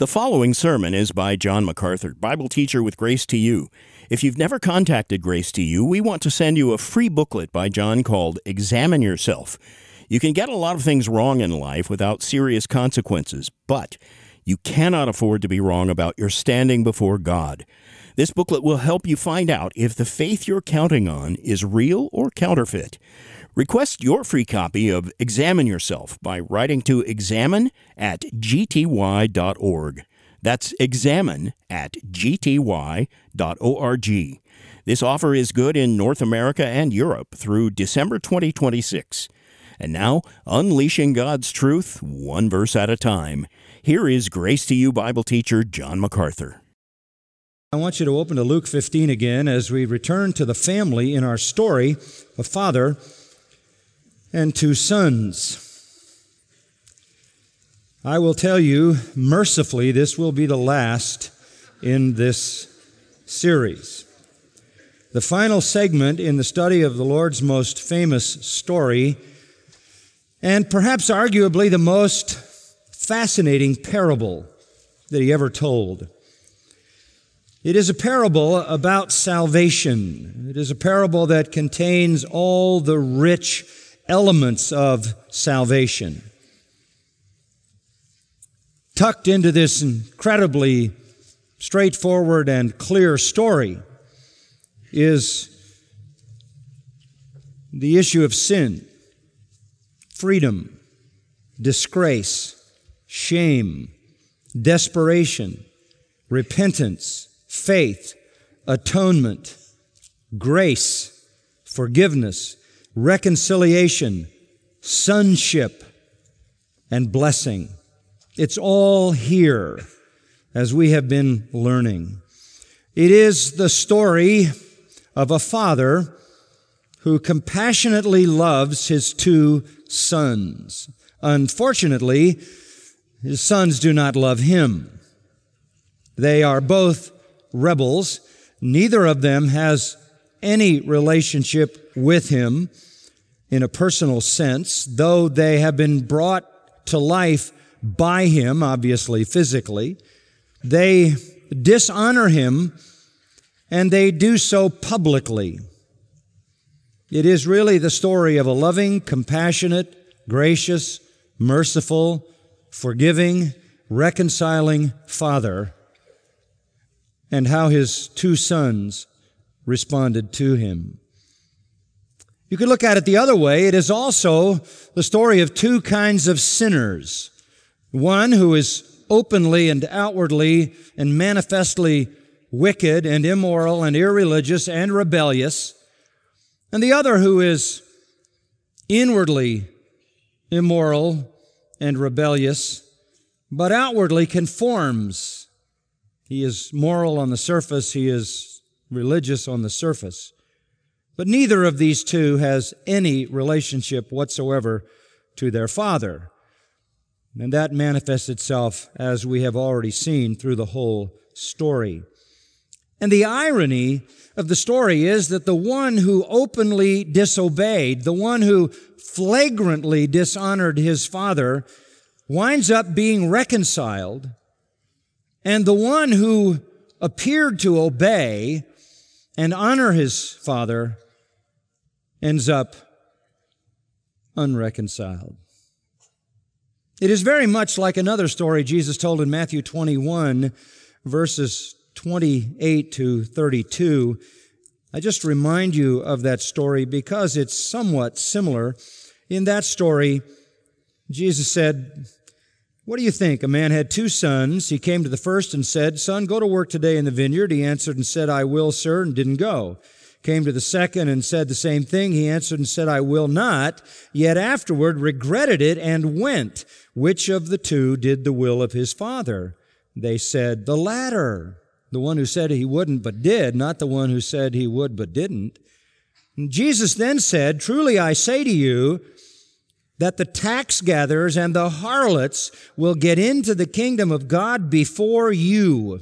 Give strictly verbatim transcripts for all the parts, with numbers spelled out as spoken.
The following sermon is by John MacArthur, Bible teacher with Grace to You. If you've never contacted Grace to You, we want to send you a free booklet by John called Examine Yourself. You can get a lot of things wrong in life without serious consequences, but you cannot afford to be wrong about your standing before God. This booklet will help you find out if the faith you're counting on is real or counterfeit. Request your free copy of Examine Yourself by writing to examine at g t y dot org. That's examine at g t y dot org. This offer is good in North America and Europe through December twenty twenty-six. And now, unleashing God's truth, one verse at a time. Here is Grace to You Bible teacher John MacArthur. I want you to open to Luke fifteen again as we return to the family in our story, a father and two sons. I will tell you, mercifully, this will be the last in this series. The final segment in the study of the Lord's most famous story, and perhaps arguably the most fascinating parable that he ever told. It is a parable about salvation. It is a parable that contains all the rich elements of salvation. Tucked into this incredibly straightforward and clear story is the issue of sin, freedom, disgrace, shame, desperation, repentance, faith, atonement, grace, forgiveness, reconciliation, sonship, and blessing. It's all here, as we have been learning. It is the story of a father who compassionately loves his two sons. Unfortunately, his sons do not love him. They are both rebels. Neither of them has any relationship with him in a personal sense, though they have been brought to life by him, obviously physically. They dishonor him, and they do so publicly. It is really the story of a loving, compassionate, gracious, merciful, forgiving, reconciling father, and how his two sons responded to him. You could look at it the other way. It is also the story of two kinds of sinners. One who is openly and outwardly and manifestly wicked and immoral and irreligious and rebellious, and the other who is inwardly immoral and rebellious, but outwardly conforms. He is moral on the surface, he is religious on the surface. But neither of these two has any relationship whatsoever to their father. And that manifests itself, as we have already seen, through the whole story. And the irony of the story is that the one who openly disobeyed, the one who flagrantly dishonored his father, winds up being reconciled, and the one who appeared to obey and honor his father ends up unreconciled. It is very much like another story Jesus told in Matthew twenty-one, verses twenty-eight to thirty-two. I just remind you of that story because it's somewhat similar. In that story, Jesus said, "What do you think? A man had two sons. He came to the first and said, 'Son, go to work today in the vineyard.' He answered and said, 'I will, sir,' and didn't go. Came to the second and said the same thing. He answered and said, 'I will not,' yet afterward regretted it and went. Which of the two did the will of his father?" They said, "The latter." The one who said he wouldn't but did, not the one who said he would but didn't. And Jesus then said, "Truly I say to you, that the tax gatherers and the harlots will get into the kingdom of God before you."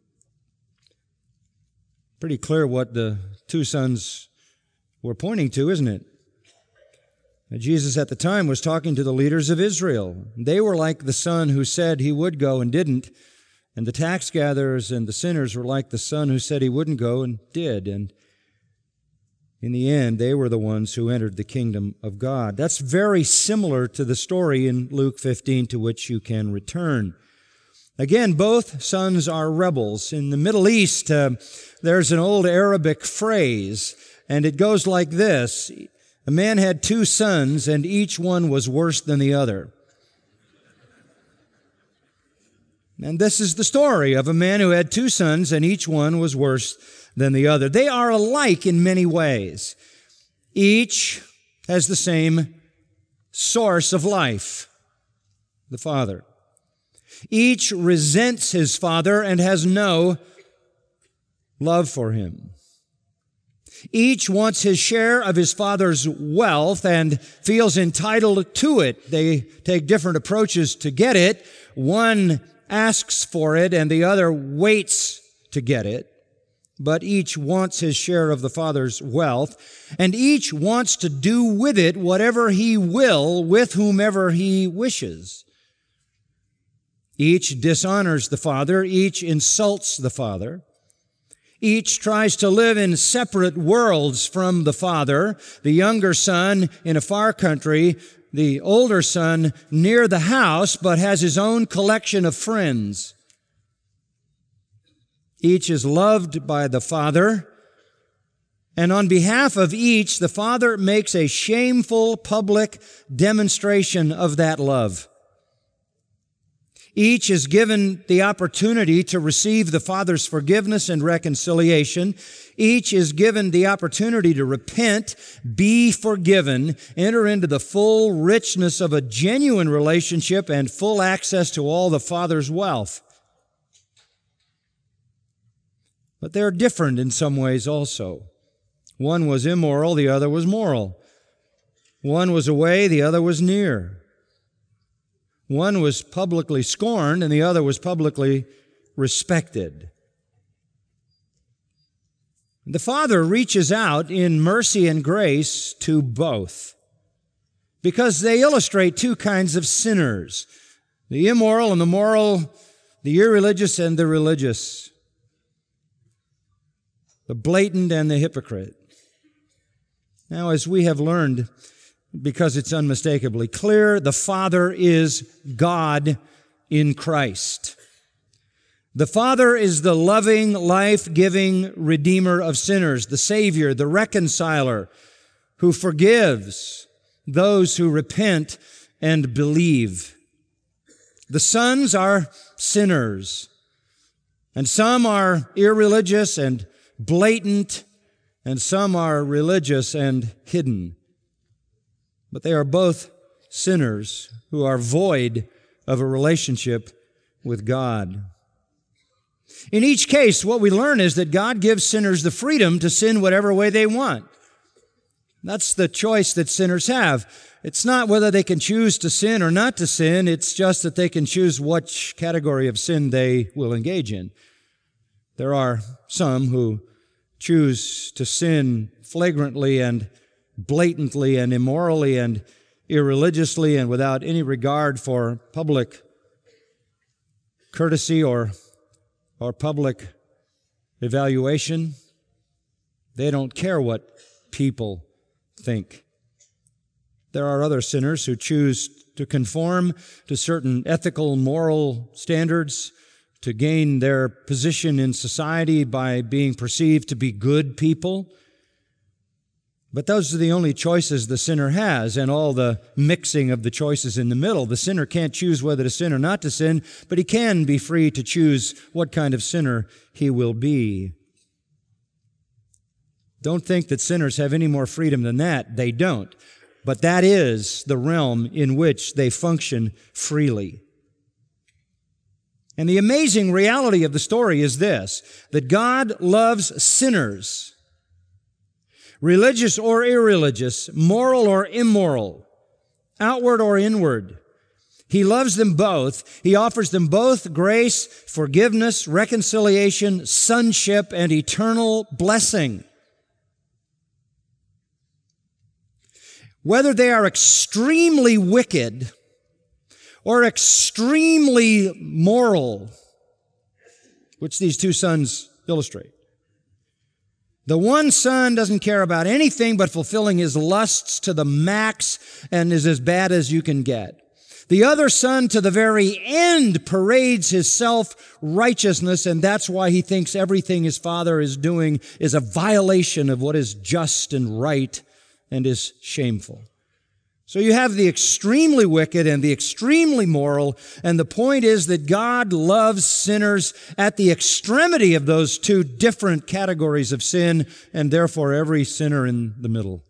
Pretty clear what the two sons were pointing to, isn't it? Jesus at the time was talking to the leaders of Israel. They were like the son who said he would go and didn't. And the tax gatherers and the sinners were like the son who said he wouldn't go and did. And in the end, they were the ones who entered the kingdom of God. That's very similar to the story in Luke fifteen, to which you can return. Again, both sons are rebels. In the Middle East, uh, there's an old Arabic phrase, and it goes like this: a man had two sons, and each one was worse than the other. And this is the story of a man who had two sons, and each one was worse than the other. They are alike in many ways. Each has the same source of life, the father. Each resents his father and has no love for him. Each wants his share of his father's wealth and feels entitled to it. They take different approaches to get it. One asks for it and the other waits to get it. But each wants his share of the father's wealth, and each wants to do with it whatever he will with whomever he wishes. Each dishonors the father, each insults the father. Each tries to live in separate worlds from the father, the younger son in a far country, the older son near the house, but has his own collection of friends. Each is loved by the father, and on behalf of each, the father makes a shameful public demonstration of that love. Each is given the opportunity to receive the Father's forgiveness and reconciliation. Each is given the opportunity to repent, be forgiven, enter into the full richness of a genuine relationship and full access to all the Father's wealth. But they're different in some ways also. One was immoral, the other was moral. One was away, the other was near. One was publicly scorned, and the other was publicly respected. The Father reaches out in mercy and grace to both, because they illustrate two kinds of sinners: the immoral and the moral, the irreligious and the religious, the blatant and the hypocrite. Now, as we have learned, because it's unmistakably clear, the Father is God in Christ. The Father is the loving, life-giving Redeemer of sinners, the Savior, the Reconciler, who forgives those who repent and believe. The sons are sinners, and some are irreligious and blatant, and some are religious and hidden. But they are both sinners who are void of a relationship with God. In each case, what we learn is that God gives sinners the freedom to sin whatever way they want. That's the choice that sinners have. It's not whether they can choose to sin or not to sin. It's just that they can choose which category of sin they will engage in. There are some who choose to sin flagrantly and blatantly and immorally and irreligiously and without any regard for public courtesy or, or public evaluation. They don't care what people think. There are other sinners who choose to conform to certain ethical, moral standards to gain their position in society by being perceived to be good people. But those are the only choices the sinner has, and all the mixing of the choices in the middle. The sinner can't choose whether to sin or not to sin, but he can be free to choose what kind of sinner he will be. Don't think that sinners have any more freedom than that. They don't. But that is the realm in which they function freely. And the amazing reality of the story is this, that God loves sinners, religious or irreligious, moral or immoral, outward or inward. He loves them both. He offers them both grace, forgiveness, reconciliation, sonship, and eternal blessing. Whether they are extremely wicked or extremely moral, which these two sons illustrate. The one son doesn't care about anything but fulfilling his lusts to the max and is as bad as you can get. The other son, to the very end, parades his self-righteousness, and that's why he thinks everything his father is doing is a violation of what is just and right and is shameful. So you have the extremely wicked and the extremely moral, and the point is that God loves sinners at the extremity of those two different categories of sin, and therefore every sinner in the middle.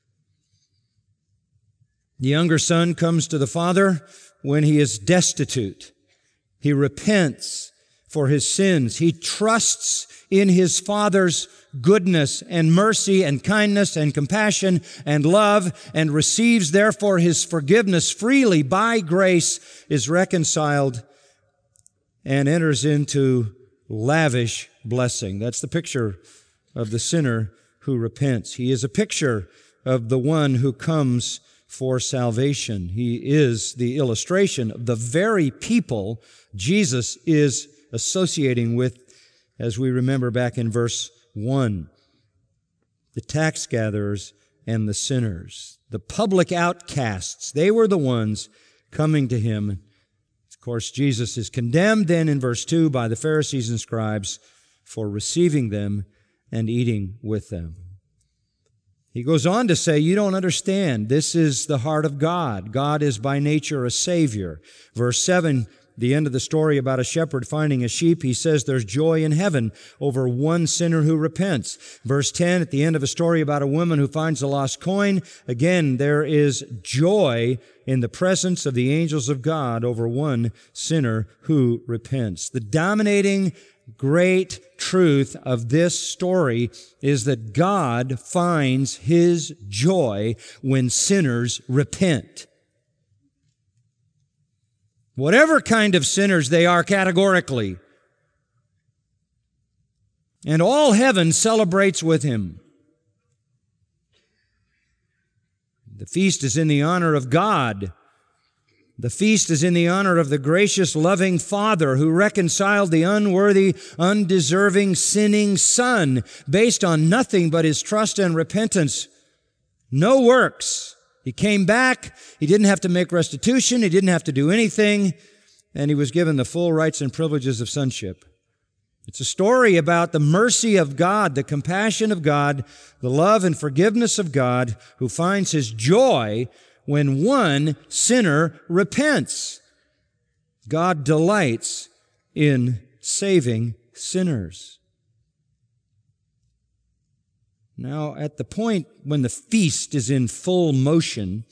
The younger son comes to the father when he is destitute. He repents for his sins. He trusts in his father's goodness and mercy and kindness and compassion and love, and receives therefore his forgiveness freely by grace, is reconciled, and enters into lavish blessing. That's the picture of the sinner who repents. He is a picture of the one who comes for salvation. He is the illustration of the very people Jesus is associating with, as we remember back in verse one. The tax gatherers and the sinners, the public outcasts, they were the ones coming to him. Of course, Jesus is condemned then in verse two by the Pharisees and scribes for receiving them and eating with them. He goes on to say, you don't understand. This is the heart of God. God is by nature a Savior. Verse seven, the end of the story about a shepherd finding a sheep, he says there's joy in heaven over one sinner who repents. Verse ten, at the end of a story about a woman who finds a lost coin, again, there is joy in the presence of the angels of God over one sinner who repents. The dominating great truth of this story is that God finds His joy when sinners repent. Whatever kind of sinners they are categorically. And all heaven celebrates with him. The feast is in the honor of God. The feast is in the honor of the gracious, loving Father who reconciled the unworthy, undeserving, sinning Son based on nothing but His trust and repentance. No works. He came back. He didn't have to make restitution. He didn't have to do anything. And He was given the full rights and privileges of sonship. It's a story about the mercy of God, the compassion of God, the love and forgiveness of God who finds His joy when one sinner repents. God delights in saving sinners. Now, at the point when the feast is in full motion,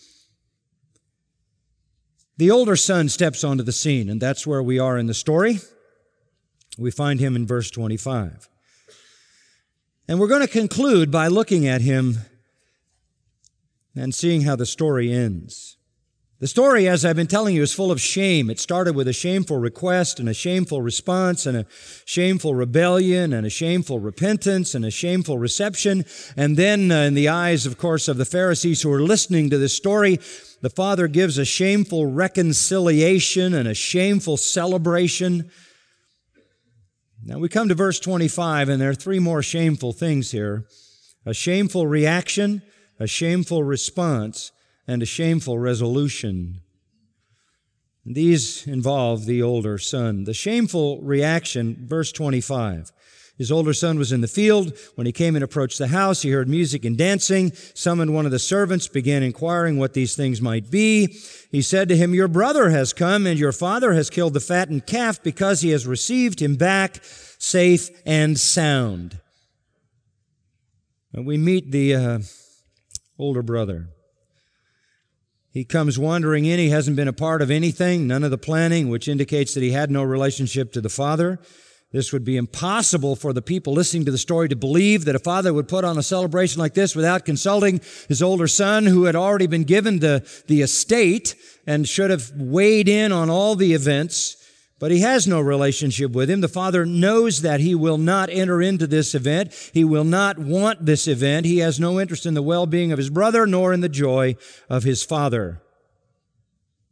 the older son steps onto the scene, and that's where we are in the story. We find him in verse twenty-five. And we're going to conclude by looking at him and seeing how the story ends. The story, as I've been telling you, is full of shame. It started with a shameful request and a shameful response and a shameful rebellion and a shameful repentance and a shameful reception. And then, uh, in the eyes, of course, of the Pharisees who are listening to this story, the Father gives a shameful reconciliation and a shameful celebration. Now we come to verse twenty-five, and there are three more shameful things here. A shameful reaction, a shameful response, and a shameful resolution. These involve the older son. The shameful reaction, verse twenty-five. His older son was in the field. When he came and approached the house, he heard music and dancing, summoned one of the servants, began inquiring what these things might be. He said to him, your brother has come, and your father has killed the fattened calf because he has received him back safe and sound. And we meet the uh, older brother. He comes wandering in. He hasn't been a part of anything, none of the planning, which indicates that he had no relationship to the father. This would be impossible for the people listening to the story to believe that a father would put on a celebration like this without consulting his older son, who had already been given the, the estate and should have weighed in on all the events. But he has no relationship with him. The father knows that he will not enter into this event. He will not want this event. He has no interest in the well-being of his brother, nor in the joy of his father.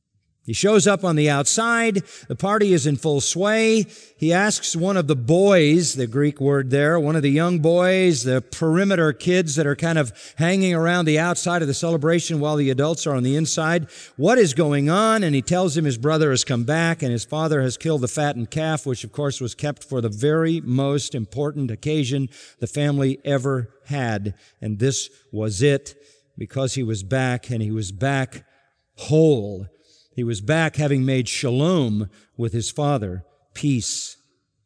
He shows up on the outside. The party is in full sway. He asks one of the boys, the Greek word there, one of the young boys, the perimeter kids that are kind of hanging around the outside of the celebration while the adults are on the inside, what is going on? And he tells him his brother has come back and his father has killed the fattened calf, which of course was kept for the very most important occasion the family ever had. And this was it, because he was back, and he was back whole. He was back having made shalom with his father, peace.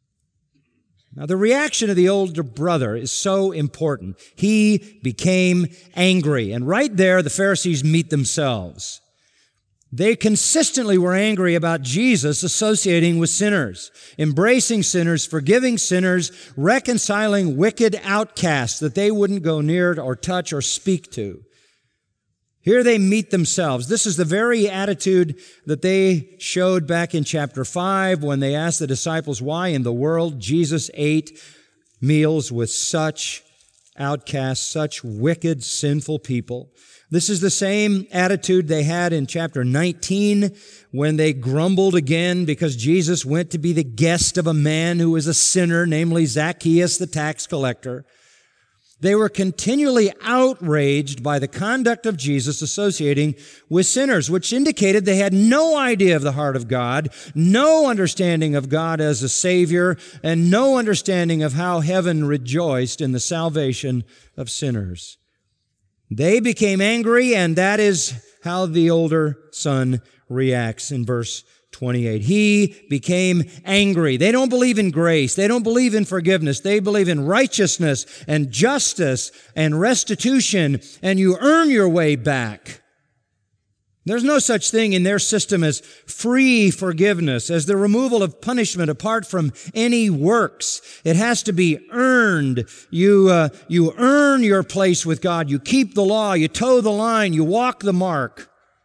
Now, the reaction of the older brother is so important. He became angry. And right there, the Pharisees meet themselves. They consistently were angry about Jesus associating with sinners, embracing sinners, forgiving sinners, reconciling wicked outcasts that they wouldn't go near or touch or speak to. Here they meet themselves. This is the very attitude that they showed back in chapter five when they asked the disciples why in the world Jesus ate meals with such outcasts, such wicked, sinful people. This is the same attitude they had in chapter nineteen when they grumbled again because Jesus went to be the guest of a man who was a sinner, namely Zacchaeus, the tax collector. They were continually outraged by the conduct of Jesus associating with sinners, which indicated they had no idea of the heart of God, no understanding of God as a Savior, and no understanding of how heaven rejoiced in the salvation of sinners. They became angry, and that is how the older son reacts in verse twenty-eight. He became angry. They don't believe in grace. They don't believe in forgiveness. They believe in righteousness and justice and restitution, and you earn your way back. There's no such thing in their system as free forgiveness, as the removal of punishment apart from any works. It has to be earned. You, uh, you earn your place with God. You keep the law. You toe the line. You walk the mark.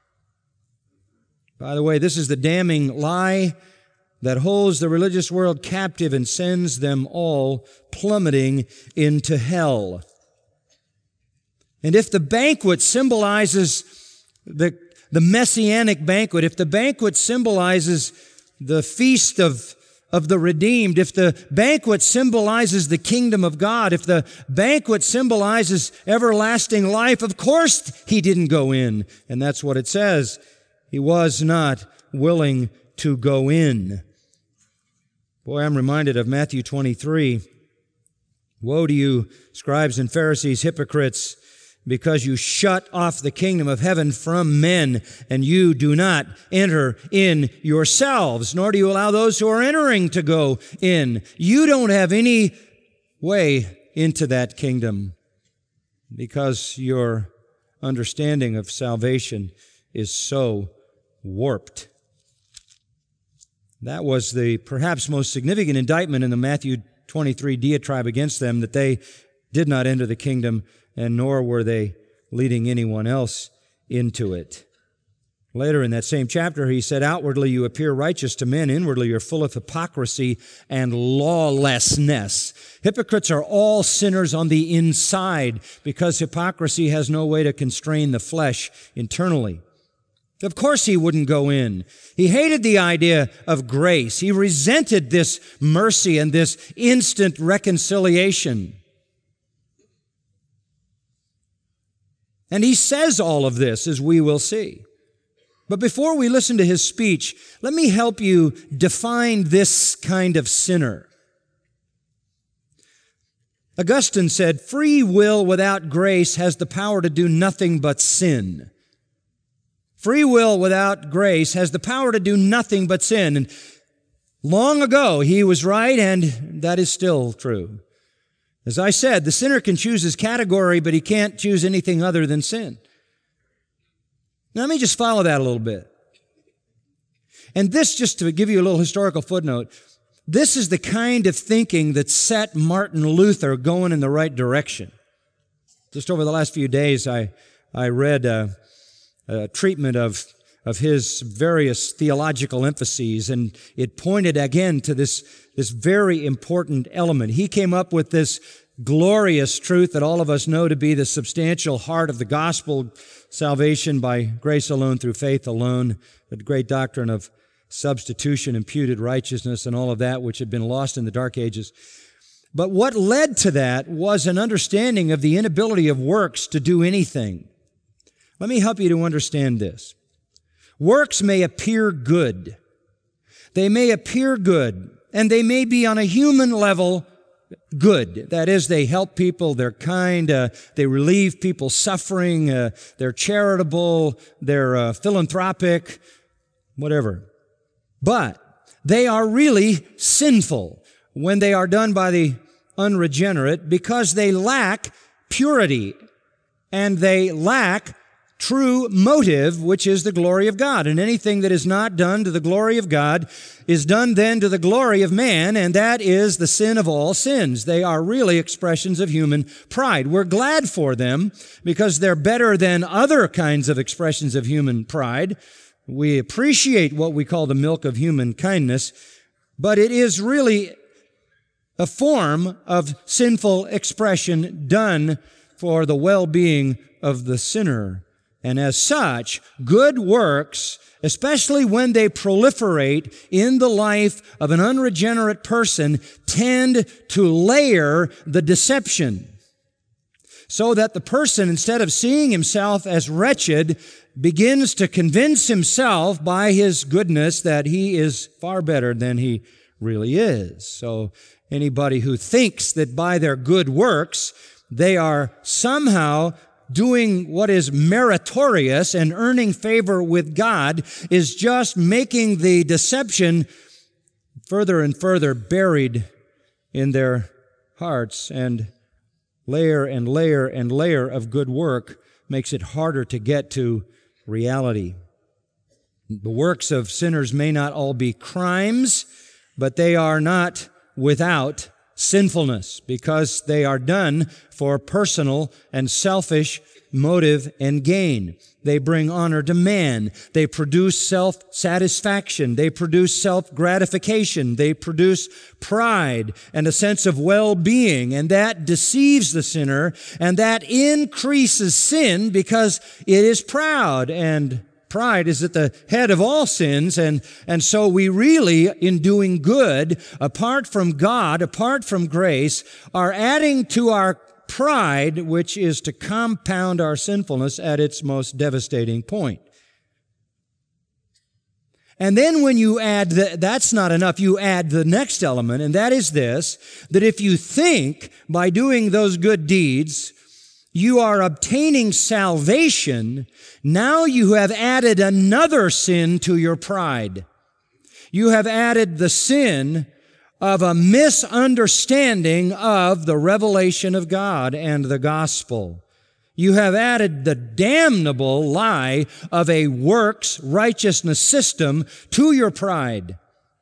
By the way, this is the damning lie that holds the religious world captive and sends them all plummeting into hell. And if the banquet symbolizes the, the messianic banquet, if the banquet symbolizes the feast of, of the redeemed, if the banquet symbolizes the kingdom of God, if the banquet symbolizes everlasting life, of course he didn't go in. And that's what it says. He was not willing to go in. Boy, I'm reminded of Matthew twenty-three. Woe to you, scribes and Pharisees, hypocrites, because you shut off the kingdom of heaven from men, and you do not enter in yourselves, nor do you allow those who are entering to go in. You don't have any way into that kingdom because your understanding of salvation is so warped. That was the perhaps most significant indictment in the Matthew twenty-three diatribe against them, that they did not enter the kingdom, and nor were they leading anyone else into it. Later in that same chapter, he said, outwardly you appear righteous to men, inwardly you're full of hypocrisy and lawlessness. Hypocrites are all sinners on the inside because hypocrisy has no way to constrain the flesh internally. Of course he wouldn't go in. He hated the idea of grace. He resented this mercy and this instant reconciliation. And he says all of this, as we will see. But before we listen to his speech, let me help you define this kind of sinner. Augustine said, free will without grace has the power to do nothing but sin. Free will without grace has the power to do nothing but sin. And long ago, he was right, and that is still true. As I said, the sinner can choose his category, but he can't choose anything other than sin. Now, let me just follow that a little bit. And this, just to give you a little historical footnote, this is the kind of thinking that set Martin Luther going in the right direction. Just over the last few days, I, I read uh, a treatment of, of his various theological emphases, and it pointed again to this, this very important element. He came up with this glorious truth that all of us know to be the substantial heart of the gospel, salvation by grace alone, through faith alone, the great doctrine of substitution, imputed righteousness, and all of that which had been lost in the dark ages. But what led to that was an understanding of the inability of works to do anything. Let me help you to understand this. Works may appear good. They may appear good, and they may be on a human level good. That is, they help people, they're kind, uh, they relieve people's suffering, uh, they're charitable, they're uh, philanthropic, whatever. But they are really sinful when they are done by the unregenerate because they lack purity and they lack true motive, which is the glory of God. And anything that is not done to the glory of God is done then to the glory of man, and that is the sin of all sins. They are really expressions of human pride. We're glad for them because they're better than other kinds of expressions of human pride. We appreciate what we call the milk of human kindness, but it is really a form of sinful expression done for the well-being of the sinner. And as such, good works, especially when they proliferate in the life of an unregenerate person, tend to layer the deception, so that the person, instead of seeing himself as wretched, begins to convince himself by his goodness that he is far better than he really is. So anybody who thinks that by their good works they are somehow doing what is meritorious and earning favor with God is just making the deception further and further buried in their hearts, and layer and layer and layer of good work makes it harder to get to reality. The works of sinners may not all be crimes, but they are not without sinfulness because they are done for personal and selfish motive and gain. They bring honor to man. They produce self-satisfaction. They produce self-gratification. They produce pride and a sense of well-being, and that deceives the sinner, and that increases sin because it is proud, and pride is at the head of all sins, and, and so we really, in doing good, apart from God, apart from grace, are adding to our pride, which is to compound our sinfulness at its most devastating point. And then when you add, the, that's not enough, you add the next element, and that is this, that if you think by doing those good deeds, you are obtaining salvation, now you have added another sin to your pride. You have added the sin of a misunderstanding of the revelation of God and the gospel. You have added the damnable lie of a works righteousness system to your pride.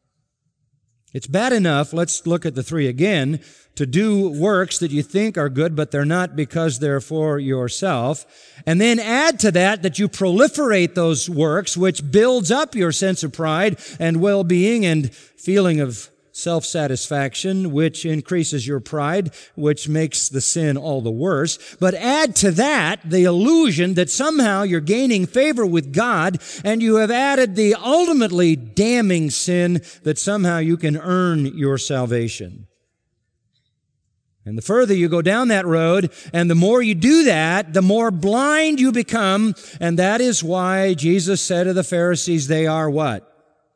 It's bad enough, let's look at the three again, to do works that you think are good, but they're not because they're for yourself. And then add to that that you proliferate those works, which builds up your sense of pride and well-being and feeling of self-satisfaction, which increases your pride, which makes the sin all the worse. But add to that the illusion that somehow you're gaining favor with God, and you have added the ultimately damning sin that somehow you can earn your salvation. And the further you go down that road, and the more you do that, the more blind you become, and that is why Jesus said of the Pharisees, they are what?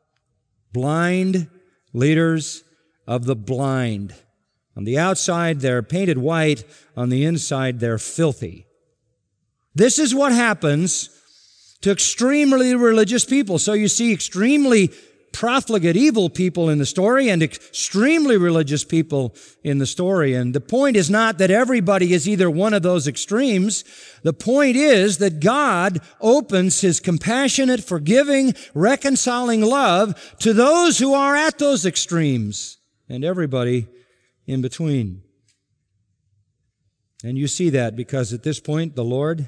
Blind leaders of the blind. On the outside, they're painted white. On the inside, they're filthy. This is what happens to extremely religious people. So you see extremely profligate, evil people in the story and extremely religious people in the story. And the point is not that everybody is either one of those extremes. The point is that God opens His compassionate, forgiving, reconciling love to those who are at those extremes and everybody in between. And you see that because at this point, the Lord,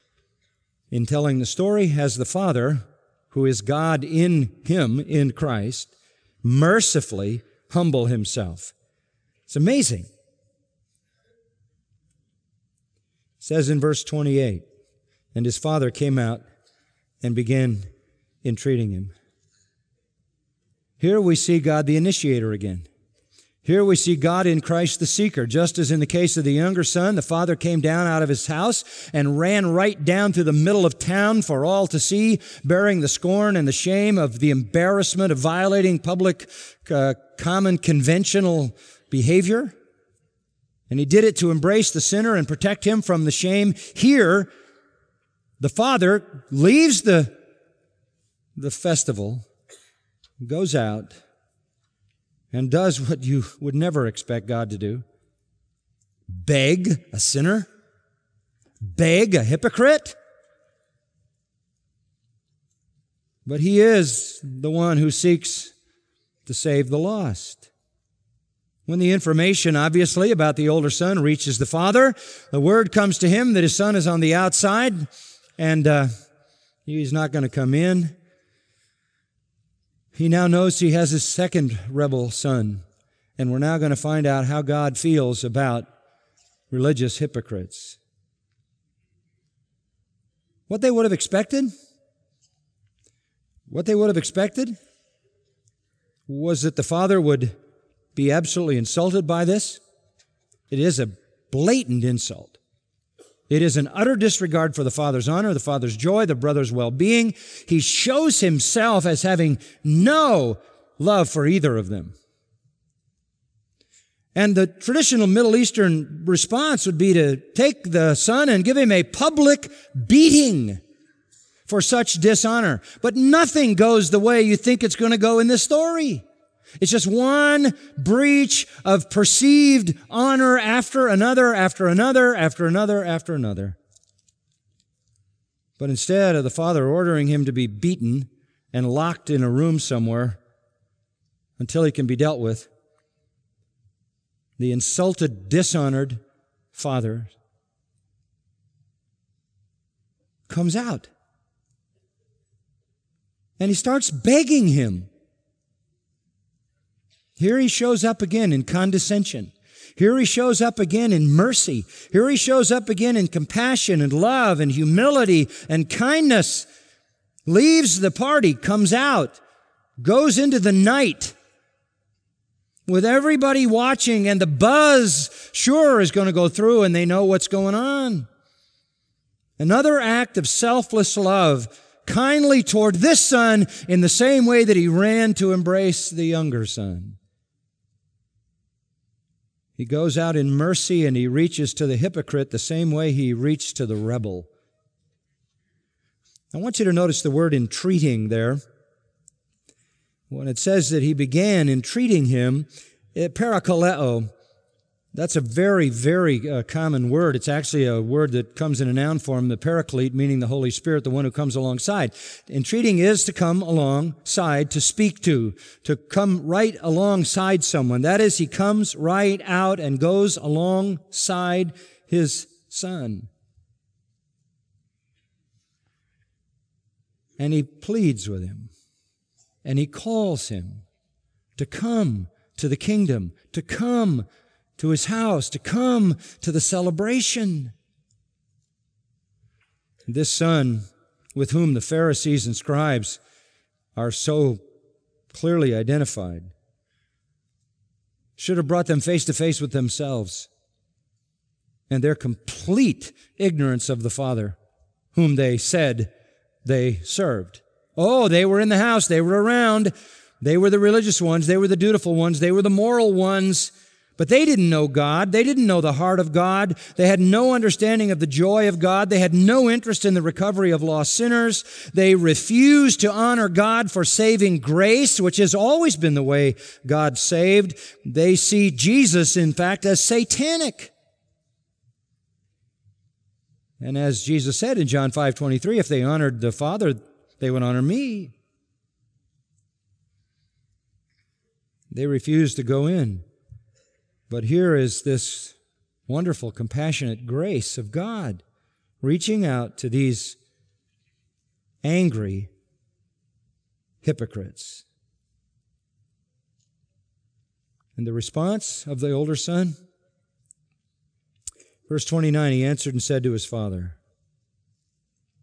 in telling the story, has the Father, who is God in Him, in Christ, mercifully humble Himself. It's amazing. It says in verse twenty-eight, And his father came out and began entreating him. Here we see God the initiator again. Here we see God in Christ the seeker. Just as in the case of the younger son, the father came down out of his house and ran right down through the middle of town for all to see, bearing the scorn and the shame of the embarrassment of violating public, uh, common conventional behavior. And he did it to embrace the sinner and protect him from the shame. Here, the father leaves the, the festival, goes out, and does what you would never expect God to do. Beg a sinner? Beg a hypocrite? But he is the one who seeks to save the lost. When the information, obviously, about the older son reaches the father, the word comes to him that his son is on the outside, and uh, he's not going to come in. He now knows he has his second rebel son, and we're now going to find out how God feels about religious hypocrites. What they would have expected, what they would have expected was that the father would be absolutely insulted by this. It is a blatant insult. It is an utter disregard for the father's honor, the father's joy, the brother's well-being. He shows himself as having no love for either of them. And the traditional Middle Eastern response would be to take the son and give him a public beating for such dishonor. But nothing goes the way you think it's going to go in this story. It's just one breach of perceived honor after another, after another, after another, after another. But instead of the father ordering him to be beaten and locked in a room somewhere until he can be dealt with, the insulted, dishonored father comes out. And he starts begging him. Here he shows up again in condescension. Here he shows up again in mercy. Here he shows up again in compassion and love and humility and kindness. Leaves the party, comes out, goes into the night with everybody watching, and the buzz sure is going to go through and they know what's going on. Another act of selfless love, kindly toward this son in the same way that he ran to embrace the younger son. He goes out in mercy and he reaches to the hypocrite the same way he reached to the rebel. I want you to notice the word entreating there. When it says that he began entreating him, parakaleo, that's a very, very uh, common word. It's actually a word that comes in a noun form, the paraclete, meaning the Holy Spirit, the one who comes alongside. Entreating is to come alongside, to speak to, to come right alongside someone. That is, he comes right out and goes alongside his son. And he pleads with him. And he calls him to come to the kingdom, to come to his house, to come to the celebration. This son, with whom the Pharisees and scribes are so clearly identified, should have brought them face to face with themselves and their complete ignorance of the Father, whom they said they served. Oh, they were in the house, they were around, they were the religious ones, they were the dutiful ones, they were the moral ones. But they didn't know God. They didn't know the heart of God. They had no understanding of the joy of God. They had no interest in the recovery of lost sinners. They refused to honor God for saving grace, which has always been the way God saved. They see Jesus, in fact, as satanic. And as Jesus said in John five twenty-three, if they honored the Father, they would honor me. They refused to go in. But here is this wonderful, compassionate grace of God reaching out to these angry hypocrites. And the response of the older son? Verse twenty-nine, he answered and said to his father,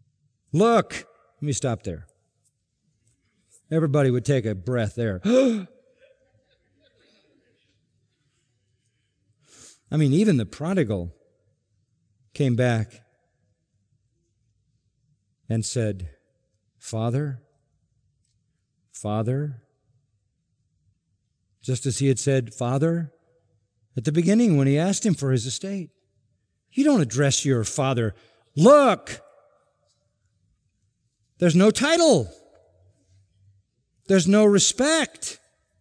Look, let me stop there. Everybody would take a breath there. I mean, even the prodigal came back and said, Father, Father, just as he had said, Father, at the beginning when he asked him for his estate. You don't address your father, look, there's no title. There's no respect.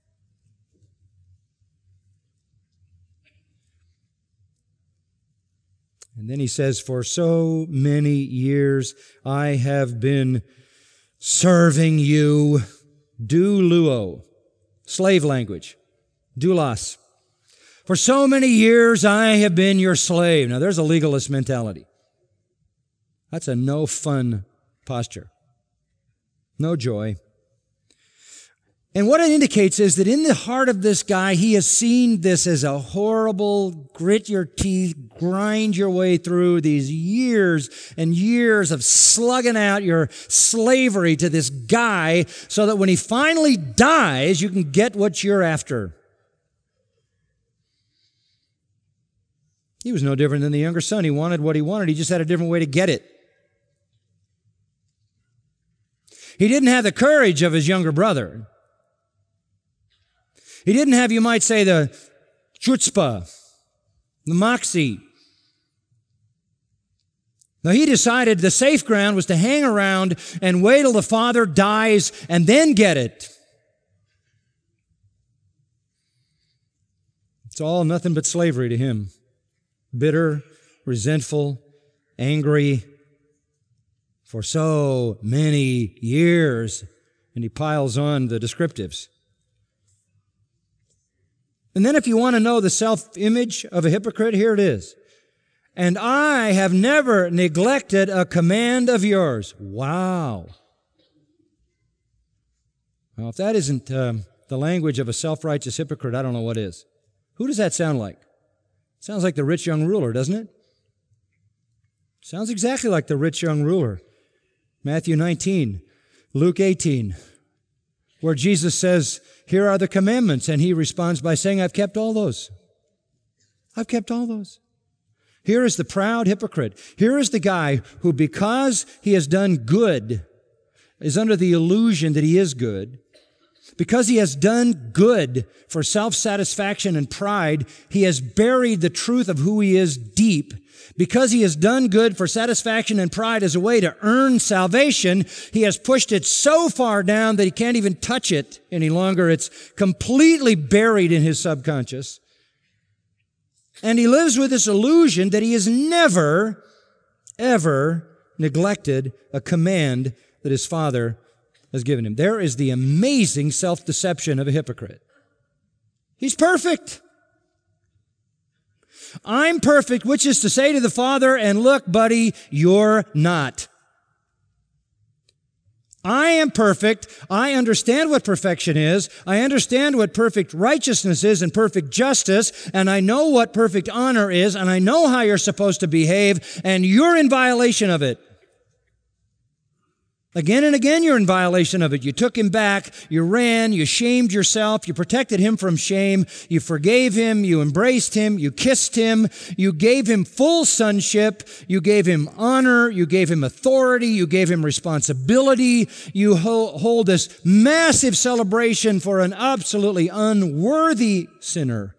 And then he says, for so many years I have been serving you. Douluo, slave language, doulos. For so many years I have been your slave. Now there's a legalist mentality. That's a no fun posture. No joy. And what it indicates is that in the heart of this guy, he has seen this as a horrible, grit your teeth, grind your way through these years and years of slugging out your slavery to this guy so that when he finally dies, you can get what you're after. He was no different than the younger son. He wanted what he wanted. He just had a different way to get it. He didn't have the courage of his younger brother. He didn't have, you might say, the chutzpah, the moxie. Now, he decided the safe ground was to hang around and wait till the father dies and then get it. It's all nothing but slavery to him. Bitter, resentful, angry for so many years. And he piles on the descriptives. And then if you want to know the self-image of a hypocrite, here it is. And I have never neglected a command of yours. Wow. Well, if that isn't um, the language of a self-righteous hypocrite, I don't know what is. Who does that sound like? Sounds like the rich young ruler, doesn't it? Sounds exactly like the rich young ruler. Matthew nineteen, Luke eighteen, where Jesus says, here are the commandments. And he responds by saying, I've kept all those. I've kept all those. Here is the proud hypocrite. Here is the guy who, because he has done good, is under the illusion that he is good. Because he has done good for self-satisfaction and pride, he has buried the truth of who he is deep. Because he has done good for satisfaction and pride as a way to earn salvation, he has pushed it so far down that he can't even touch it any longer. It's completely buried in his subconscious. And he lives with this illusion that he has never, ever neglected a command that his father has given him. There is the amazing self-deception of a hypocrite. He's perfect. I'm perfect, which is to say to the Father, and look, buddy, you're not. I am perfect. I understand what perfection is. I understand what perfect righteousness is and perfect justice, and I know what perfect honor is, and I know how you're supposed to behave, and you're in violation of it. Again and again, you're in violation of it. You took him back, you ran, you shamed yourself, you protected him from shame, you forgave him, you embraced him, you kissed him, you gave him full sonship, you gave him honor, you gave him authority, you gave him responsibility, you hold this massive celebration for an absolutely unworthy sinner.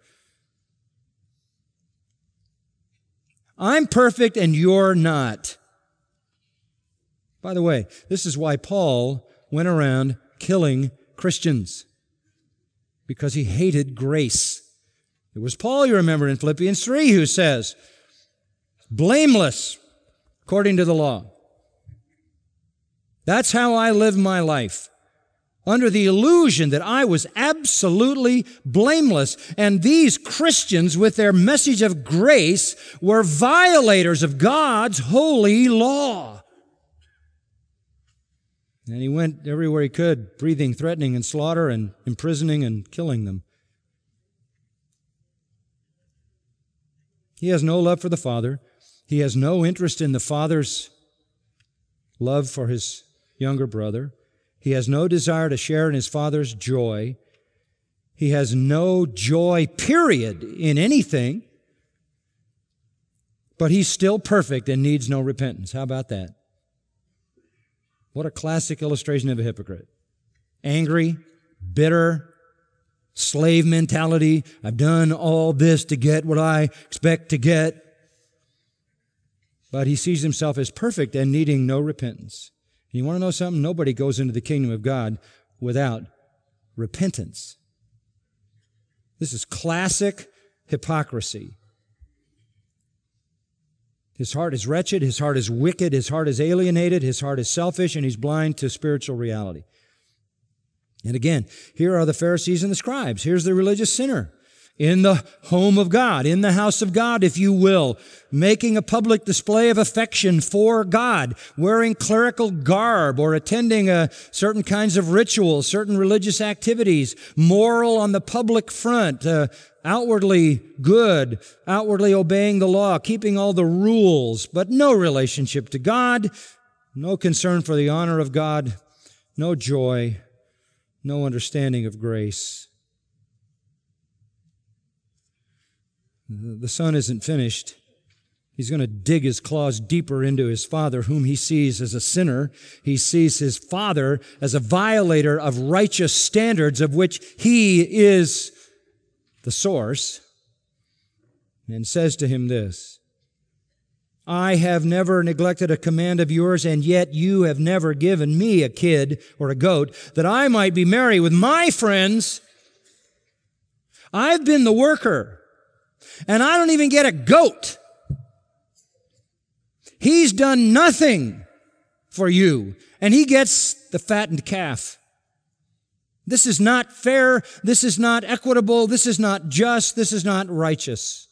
I'm perfect and you're not. By the way, this is why Paul went around killing Christians, because he hated grace. It was Paul, you remember, in Philippians three, who says, blameless according to the law. That's how I live my life, under the illusion that I was absolutely blameless. And these Christians, with their message of grace, were violators of God's holy law. And he went everywhere he could, breathing, threatening, and slaughter, and imprisoning and killing them. He has no love for the Father. He has no interest in the Father's love for his younger brother. He has no desire to share in his father's joy. He has no joy, period, in anything. But he's still perfect and needs no repentance. How about that? What a classic illustration of a hypocrite. Angry, bitter, slave mentality. I've done all this to get what I expect to get. But he sees himself as perfect and needing no repentance. And you want to know something? Nobody goes into the kingdom of God without repentance. This is classic hypocrisy. His heart is wretched, his heart is wicked, his heart is alienated, his heart is selfish, and he's blind to spiritual reality. And again, here are the Pharisees and the scribes. Here's the religious sinner in the home of God, in the house of God, if you will, making a public display of affection for God, wearing clerical garb or attending uh, certain kinds of rituals, certain religious activities, moral on the public front, uh, outwardly good, outwardly obeying the law, keeping all the rules, but no relationship to God, no concern for the honor of God, no joy, no understanding of grace. The son isn't finished. He's going to dig his claws deeper into his father, whom he sees as a sinner. He sees his father as a violator of righteous standards of which he is the source, and says to him this, I have never neglected a command of yours, and yet you have never given me a kid or a goat that I might be merry with my friends. I've been the worker, and I don't even get a goat. He's done nothing for you, and he gets the fattened calf. This is not fair. This is not equitable. This is not just. This is not righteous.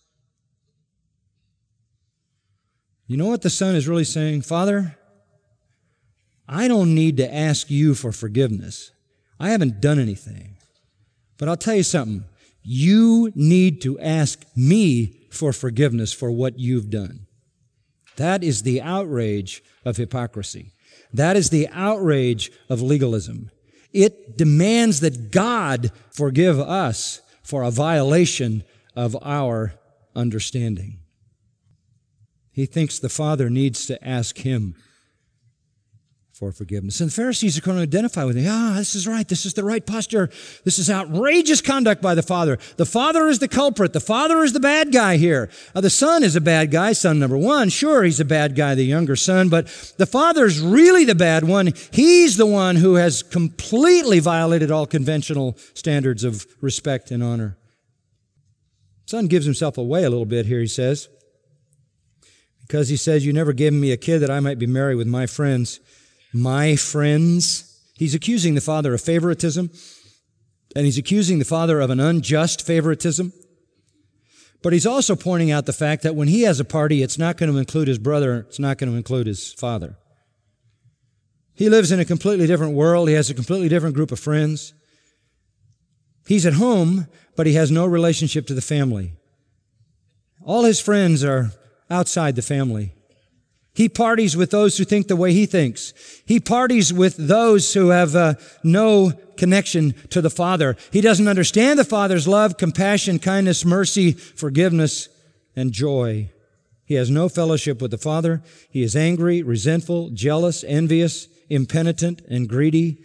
You know what the son is really saying? Father, I don't need to ask you for forgiveness. I haven't done anything. But I'll tell you something. You need to ask me for forgiveness for what you've done. That is the outrage of hypocrisy. That is the outrage of legalism. It demands that God forgive us for a violation of our understanding. He thinks the Father needs to ask him for forgiveness. And the Pharisees are going to identify with him. Ah, this is right. This is the right posture. This is outrageous conduct by the Father. The Father is the culprit. The Father is the bad guy here. Uh, the Son is a bad guy, son number one. Sure, he's a bad guy, the younger son, but the Father's really the bad one. He's the one who has completely violated all conventional standards of respect and honor. Son gives himself away a little bit here, he says, because he says, you never gave me a kid that I might be merry with my friends. My friends. He's accusing the Father of favoritism, and he's accusing the Father of an unjust favoritism. But he's also pointing out the fact that when he has a party, it's not going to include his brother, it's not going to include his father. He lives in a completely different world. He has a completely different group of friends. He's at home, but he has no relationship to the family. All his friends are outside the family. He parties with those who think the way he thinks. He parties with those who have uh, no connection to the Father. He doesn't understand the Father's love, compassion, kindness, mercy, forgiveness, and joy. He has no fellowship with the Father. He is angry, resentful, jealous, envious, impenitent, and greedy.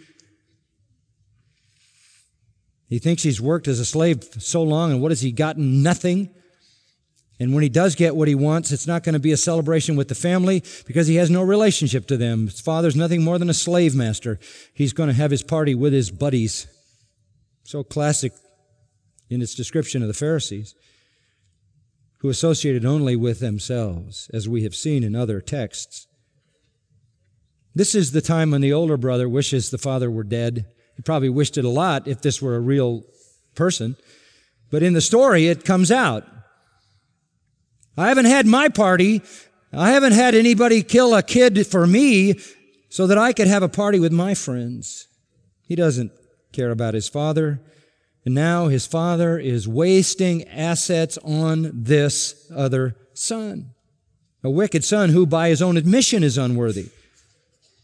He thinks he's worked as a slave so long, and what has he gotten? Nothing. And when he does get what he wants, it's not going to be a celebration with the family because he has no relationship to them. His father's nothing more than a slave master. He's going to have his party with his buddies. So classic in its description of the Pharisees, who associated only with themselves, as we have seen in other texts. This is the time when the older brother wishes the father were dead. He probably wished it a lot if this were a real person. But in the story, it comes out. I haven't had my party. I haven't had anybody kill a kid for me so that I could have a party with my friends. He doesn't care about his father. And now his father is wasting assets on this other son. A wicked son who by his own admission is unworthy.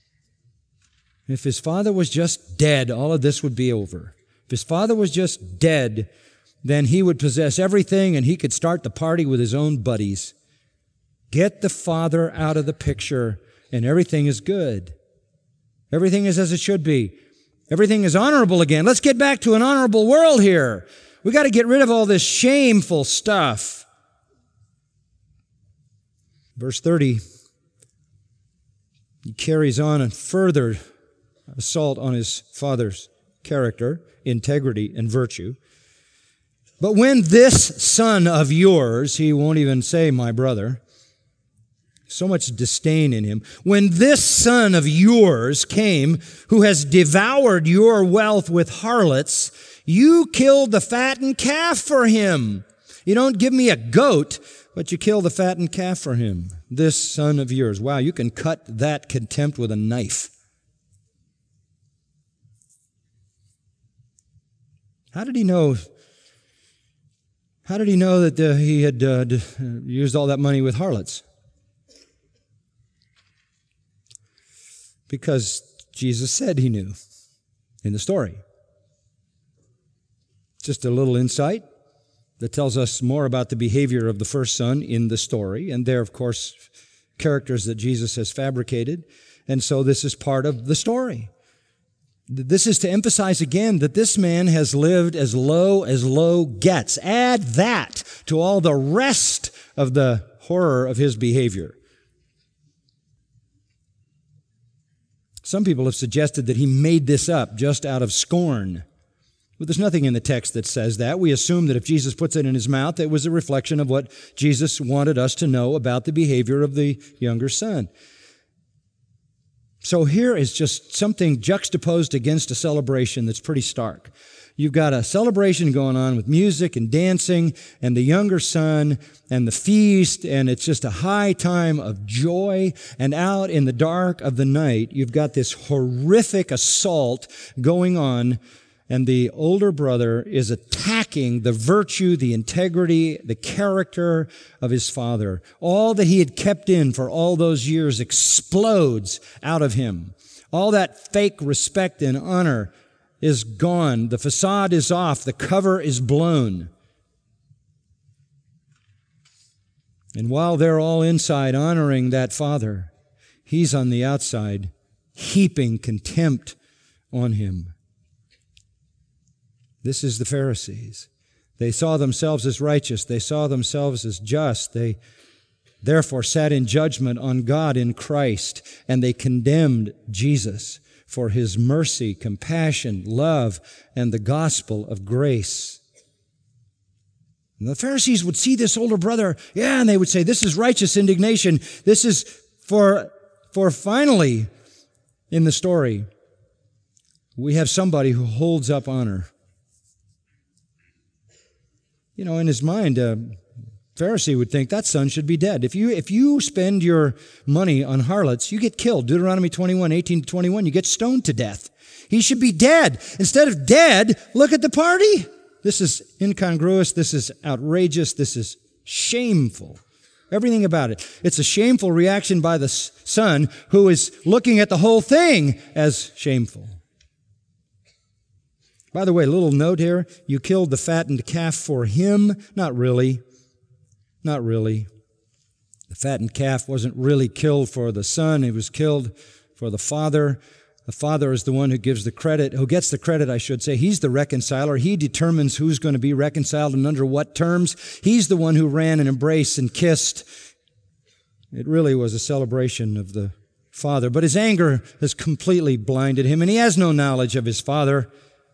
If his father was just dead, all of this would be over. If his father was just dead, then he would possess everything and he could start the party with his own buddies. Get the father out of the picture and everything is good. Everything is as it should be. Everything is honorable again. Let's get back to an honorable world here. We got to get rid of all this shameful stuff. Verse thirty, he carries on a further assault on his father's character, integrity, and virtue. But when this son of yours, he won't even say my brother, so much disdain in him. When this son of yours came, who has devoured your wealth with harlots, you killed the fattened calf for him. You don't give me a goat, but you kill the fattened calf for him. This son of yours. Wow, you can cut that contempt with a knife. How did he know? How did he know that uh, he had uh, d- used all that money with harlots? Because Jesus said he knew in the story. Just a little insight that tells us more about the behavior of the first son in the story. And they're, of course, characters that Jesus has fabricated. And so this is part of the story. This is to emphasize again that this man has lived as low as low gets. Add that to all the rest of the horror of his behavior. Some people have suggested that he made this up just out of scorn. But there's nothing in the text that says that. We assume that if Jesus puts it in his mouth, it was a reflection of what Jesus wanted us to know about the behavior of the younger son. So here is just something juxtaposed against a celebration that's pretty stark. You've got a celebration going on with music and dancing and the younger son and the feast, and it's just a high time of joy. And out in the dark of the night, you've got this horrific assault going on, and the older brother is attacking the virtue, the integrity, the character of his father. All that he had kept in for all those years explodes out of him. All that fake respect and honor is gone. The facade is off. The cover is blown. And while they're all inside honoring that father, he's on the outside heaping contempt on him. This is the Pharisees. They saw themselves as righteous. They saw themselves as just. They therefore sat in judgment on God in Christ, and they condemned Jesus for his mercy, compassion, love, and the gospel of grace. And the Pharisees would see this older brother, yeah, and they would say, this is righteous indignation. This is for, for finally, in the story, we have somebody who holds up honor. You know, in his mind, a Pharisee would think that son should be dead. If you if you spend your money on harlots, you get killed. Deuteronomy twenty-one, eighteen to twenty-one, you get stoned to death. He should be dead. Instead of dead, look at the party. This is incongruous. This is outrageous. This is shameful. Everything about it. It's a shameful reaction by the son who is looking at the whole thing as shameful. By the way, a little note here. You killed the fattened calf for him. Not really. Not really. The fattened calf wasn't really killed for the son. It was killed for the father. The father is the one who gives the credit, who gets the credit, I should say. He's the reconciler. He determines who's going to be reconciled and under what terms. He's the one who ran and embraced and kissed. It really was a celebration of the father. But his anger has completely blinded him, and he has no knowledge of his father.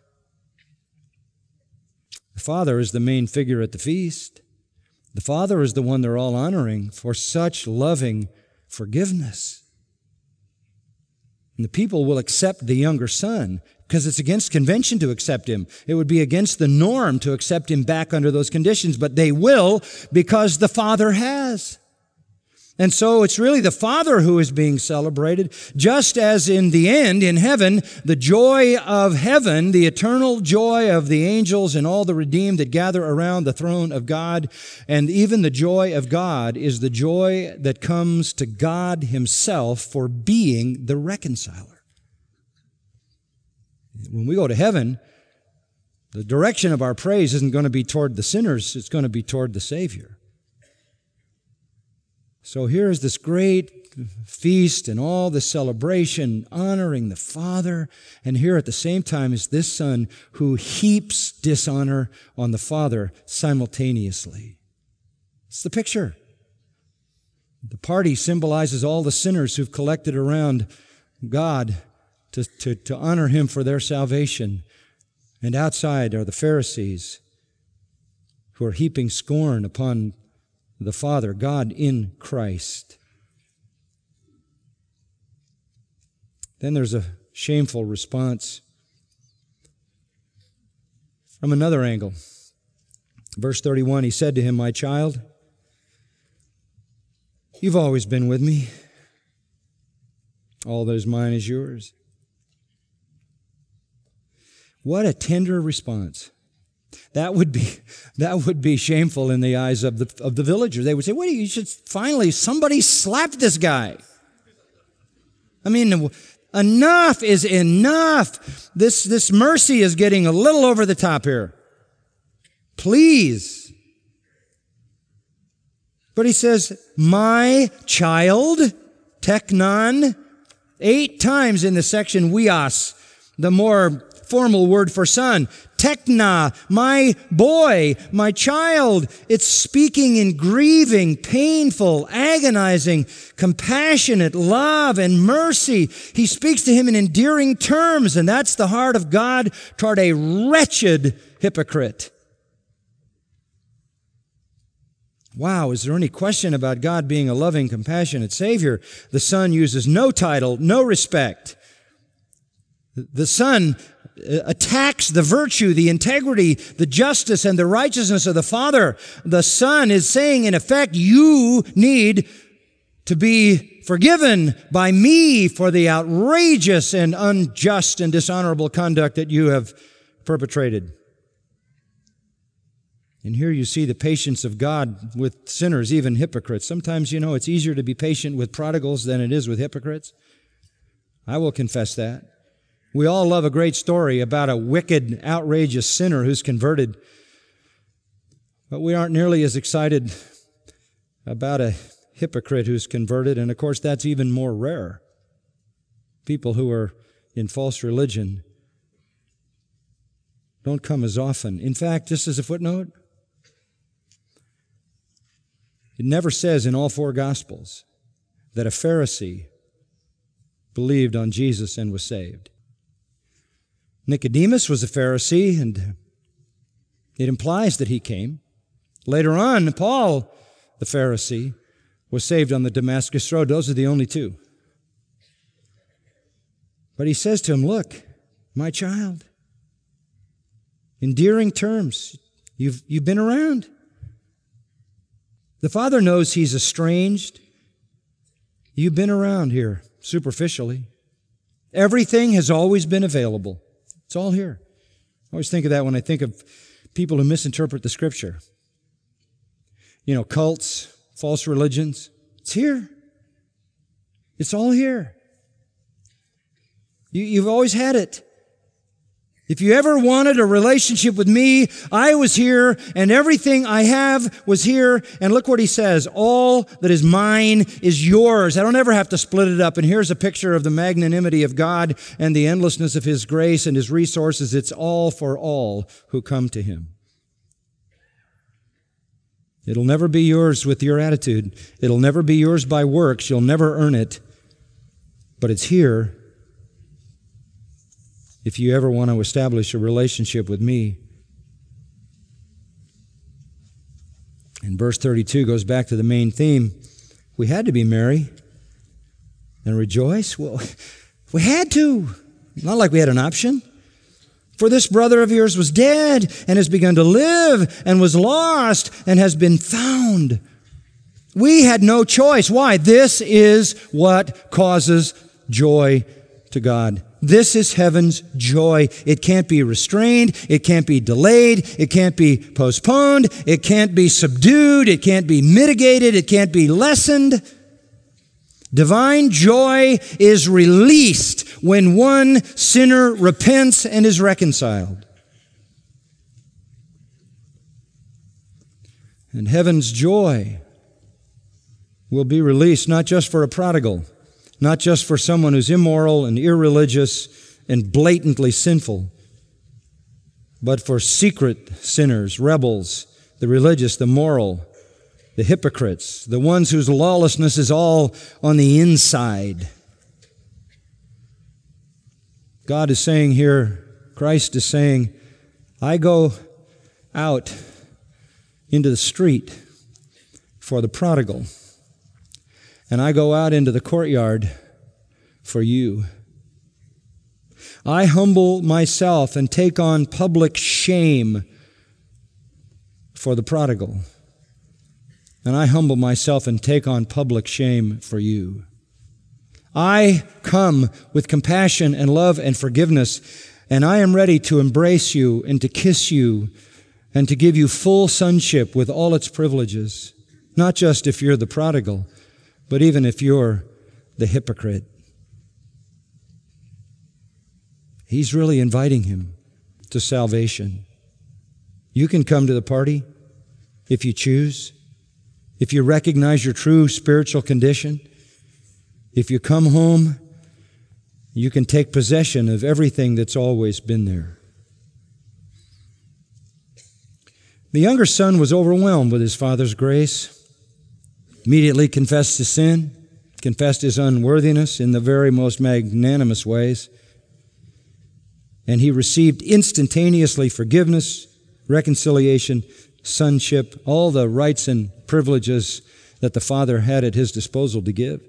The father is the main figure at the feast. The father is the one they're all honoring for such loving forgiveness. And the people will accept the younger son because it's against convention to accept him. It would be against the norm to accept him back under those conditions, but they will because the father has. And so it's really the Father who is being celebrated, just as in the end, in heaven, the joy of heaven, the eternal joy of the angels and all the redeemed that gather around the throne of God, and even the joy of God is the joy that comes to God himself for being the reconciler. When we go to heaven, the direction of our praise isn't going to be toward the sinners, it's going to be toward the Savior. So here is this great feast and all the celebration honoring the Father, and here at the same time is this Son who heaps dishonor on the Father simultaneously. It's the picture. The party symbolizes all the sinners who've collected around God to, to, to honor Him for their salvation. And outside are the Pharisees who are heaping scorn upon the Father, God in Christ. Then there's a shameful response from another angle. Verse thirty-one, He said to him, "My child, you've always been with me. All that is mine is yours." What a tender response. That would be, that would be shameful in the eyes of the, of the villagers. They would say, wait, you should finally, somebody slap this guy. I mean, enough is enough. This, this mercy is getting a little over the top here. Please. But he says, my child, teknon, eight times in the section weos, the more formal word for son. Tekna, my boy, my child. It's speaking in grieving, painful, agonizing, compassionate love and mercy. He speaks to him in endearing terms, and that's the heart of God toward a wretched hypocrite. Wow, is there any question about God being a loving, compassionate Savior? The Son uses no title, no respect. The Son attacks the virtue, the integrity, the justice, and the righteousness of the Father. The Son is saying, in effect, you need to be forgiven by me for the outrageous and unjust and dishonorable conduct that you have perpetrated. And here you see the patience of God with sinners, even hypocrites. Sometimes, you know, it's easier to be patient with prodigals than it is with hypocrites. I will confess that. We all love a great story about a wicked, outrageous sinner who's converted. But we aren't nearly as excited about a hypocrite who's converted. And of course, that's even more rare. People who are in false religion don't come as often. In fact, just as a footnote, it never says in all four Gospels that a Pharisee believed on Jesus and was saved. Nicodemus was a Pharisee, and it implies that he came. Later on, Paul, the Pharisee, was saved on the Damascus Road. Those are the only two. But he says to him, look, my child, endearing terms, you've, you've been around. The Father knows he's estranged. You've been around here superficially. Everything has always been available. It's all here. I always think of that when I think of people who misinterpret the Scripture. You know, cults, false religions. It's here. It's all here. You, you've always had it. If you ever wanted a relationship with me, I was here, and everything I have was here. And look what he says. All that is mine is yours. I don't ever have to split it up. And here's a picture of the magnanimity of God and the endlessness of His grace and His resources. It's all for all who come to Him. It'll never be yours with your attitude. It'll never be yours by works. You'll never earn it. But it's here if you ever want to establish a relationship with me. And verse thirty-two goes back to the main theme. We had to be merry and rejoice. Well, we had to. Not like we had an option. For this brother of yours was dead and has begun to live and was lost and has been found. We had no choice. Why? This is what causes joy to God. This is heaven's joy. It can't be restrained. It can't be delayed. It can't be postponed. It can't be subdued. It can't be mitigated. It can't be lessened. Divine joy is released when one sinner repents and is reconciled. And heaven's joy will be released not just for a prodigal, not just for someone who's immoral and irreligious and blatantly sinful, but for secret sinners, rebels, the religious, the moral, the hypocrites, the ones whose lawlessness is all on the inside. God is saying here, Christ is saying, I go out into the street for the prodigal, and I go out into the courtyard for you. I humble myself and take on public shame for the prodigal, and I humble myself and take on public shame for you. I come with compassion and love and forgiveness, and I am ready to embrace you and to kiss you and to give you full sonship with all its privileges, not just if you're the prodigal, but even if you're the hypocrite. He's really inviting him to salvation. You can come to the party if you choose, if you recognize your true spiritual condition. If you come home, you can take possession of everything that's always been there. The younger son was overwhelmed with his father's grace, immediately confessed his sin, confessed his unworthiness in the very most magnanimous ways, and he received instantaneously forgiveness, reconciliation, sonship, all the rights and privileges that the father had at his disposal to give.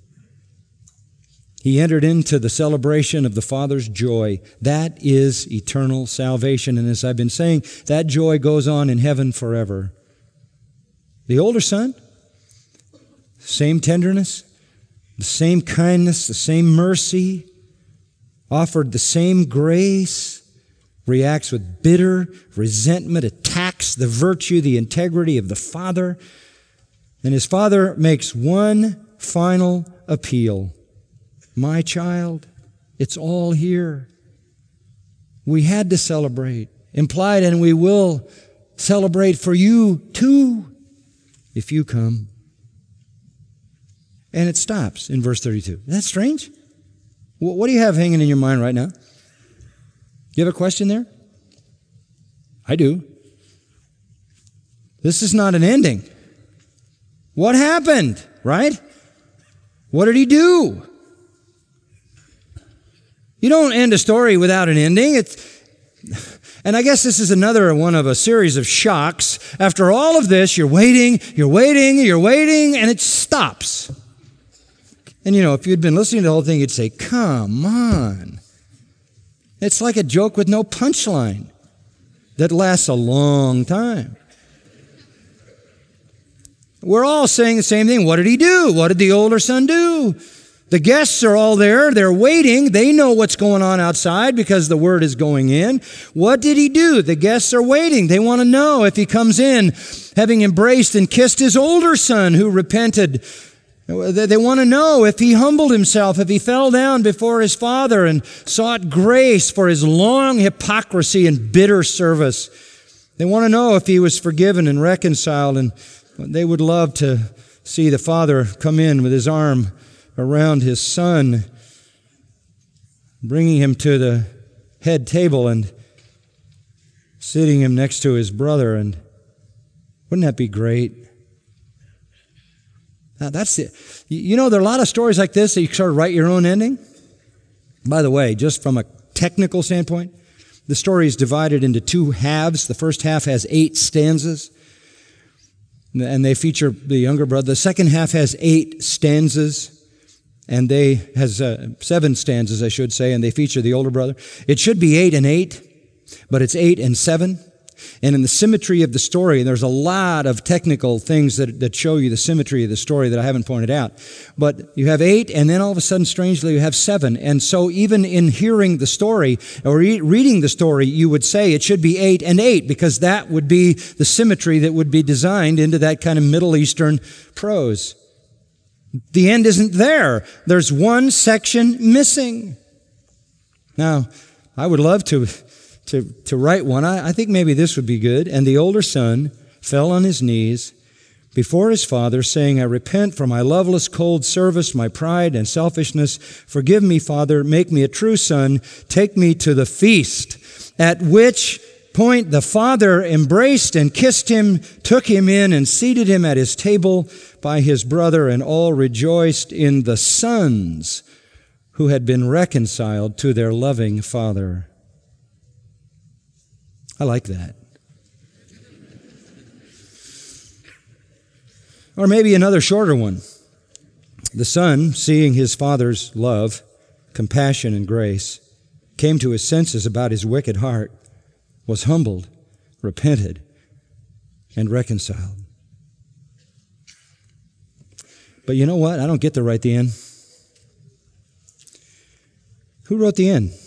He entered into the celebration of the Father's joy. That is eternal salvation. And as I've been saying, that joy goes on in heaven forever. The older son, same tenderness, the same kindness, the same mercy, offered the same grace, reacts with bitter resentment, attacks the virtue, the integrity of the Father. And his father makes one final appeal. My child, it's all here. We had to celebrate. Implied, and we will celebrate for you too, if you come. And it stops in verse thirty-two. Isn't that strange? What do you have hanging in your mind right now? You have a question there? I do. This is not an ending. What happened, right? What did he do? You don't end a story without an ending. It's, and I guess this is another one of a series of shocks. After all of this, you're waiting, you're waiting, you're waiting, and it stops. And you know, if you'd been listening to the whole thing, you'd say, come on. It's like a joke with no punchline that lasts a long time. We're all saying the same thing. What did he do? What did the older son do? The guests are all there. They're waiting. They know what's going on outside because the word is going in. What did he do? The guests are waiting. They want to know if he comes in having embraced and kissed his older son who repented. They want to know if he humbled himself, if he fell down before his father and sought grace for his long hypocrisy and bitter service. They want to know if he was forgiven and reconciled, and they would love to see the father come in with his arm around his son, bringing him to the head table and sitting him next to his brother. And wouldn't that be great? Now that's it. You know, there are a lot of stories like this that you sort of write your own ending. By the way, just from a technical standpoint, the story is divided into two halves. The first half has eight stanzas, and they feature the younger brother. The second half has eight stanzas, and they has uh, seven stanzas, I should say, and they feature the older brother. It should be eight and eight, but it's eight and seven. And in the symmetry of the story, there's a lot of technical things that, that show you the symmetry of the story that I haven't pointed out. But you have eight, and then all of a sudden, strangely, you have seven. And so even in hearing the story or re- reading the story, you would say it should be eight and eight, because that would be the symmetry that would be designed into that kind of Middle Eastern prose. The end isn't there. There's one section missing. Now, I would love to to, to write one. I, I think maybe this would be good. And the older son fell on his knees before his father, saying, I repent for my loveless, cold service, my pride and selfishness. Forgive me, Father. Make me a true son. Take me to the feast. At which point the father embraced and kissed him, took him in, and seated him at his table by his brother, and all rejoiced in the sons who had been reconciled to their loving father. I like that. Or maybe another shorter one. The son, seeing his father's love, compassion, and grace, came to his senses about his wicked heart, was humbled, repented, and reconciled. But you know what? I don't get to write the end. Who wrote the end?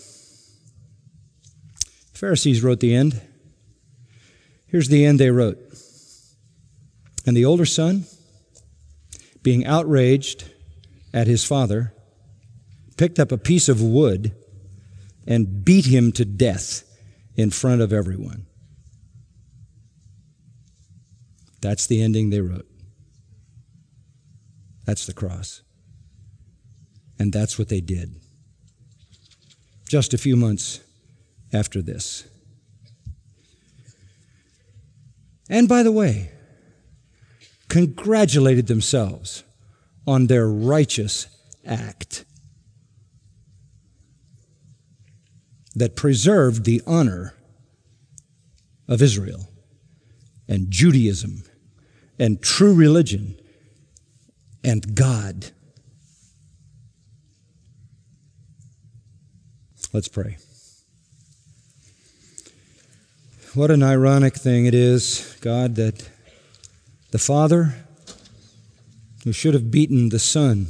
The Pharisees wrote the end. Here's the end they wrote. And the older son, being outraged at his father, picked up a piece of wood and beat him to death in front of everyone. That's the ending they wrote. That's the cross. And that's what they did. Just a few months after this. And by the way, congratulated themselves on their righteous act that preserved the honor of Israel and Judaism and true religion and God. Let's pray. What an ironic thing it is, God, that the Father, who should have beaten the Son,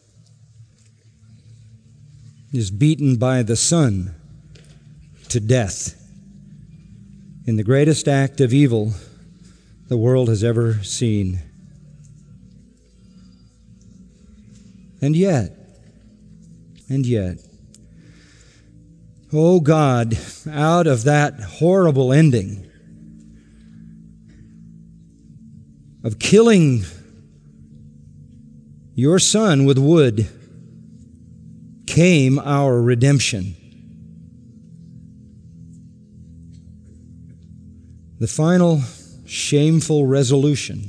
is beaten by the Son to death in the greatest act of evil the world has ever seen. And yet, and yet, oh God, out of that horrible ending of killing your Son with wood came our redemption. The final shameful resolution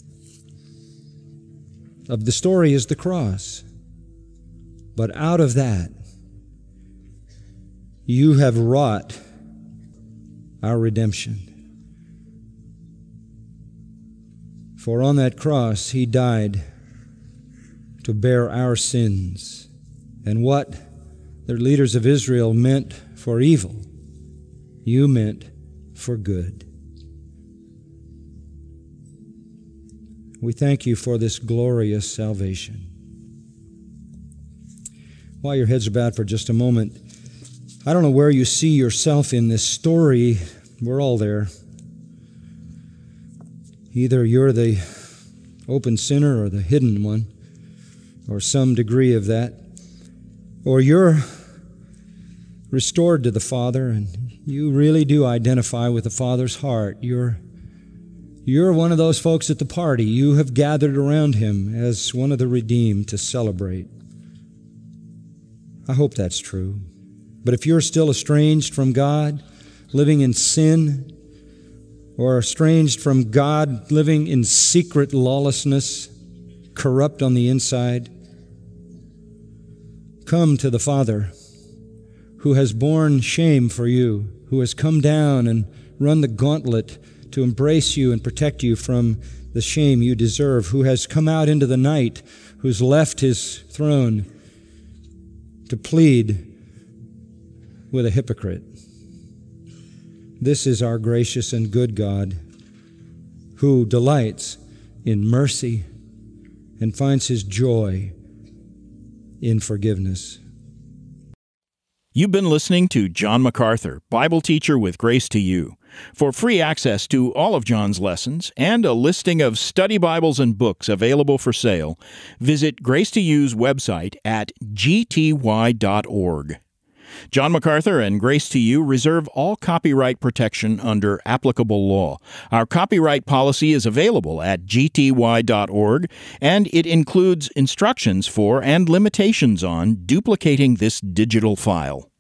of the story is the cross. But out of that, you have wrought our redemption. For on that cross, He died to bear our sins. And what the leaders of Israel meant for evil, you meant for good. We thank you for this glorious salvation. While your heads are bowed for just a moment, I don't know where you see yourself in this story. We're all there. Either you're the open sinner or the hidden one, or some degree of that, or you're restored to the Father and you really do identify with the Father's heart. You're, you're one of those folks at the party. You have gathered around Him as one of the redeemed to celebrate. I hope that's true. But if you're still estranged from God, living in sin, or estranged from God, living in secret lawlessness, corrupt on the inside, come to the Father who has borne shame for you, who has come down and run the gauntlet to embrace you and protect you from the shame you deserve, who has come out into the night, who's left His throne to plead with a hypocrite. This is our gracious and good God who delights in mercy and finds His joy in forgiveness. You've been listening to John MacArthur, Bible teacher with Grace to You. For free access to all of John's lessons and a listing of study Bibles and books available for sale, visit Grace to You's website at g t y dot org. John MacArthur and Grace to You reserve all copyright protection under applicable law. Our copyright policy is available at g t y dot org, and it includes instructions for and limitations on duplicating this digital file.